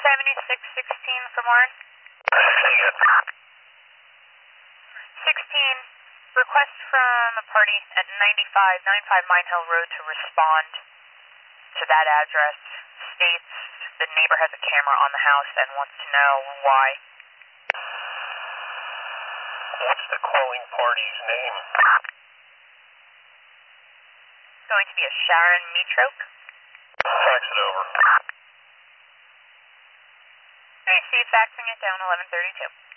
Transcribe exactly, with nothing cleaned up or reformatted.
seventy-six sixteen from Warren. sixteen, request from a party at ninety-five ninety-five Mine Hill Road to respond to that address. States the neighbor has a camera on the house and wants to know why. What's the calling party's name? It's going to be a Sharon Mitroke. Fax it over. I see, faxing it down eleven thirty-two.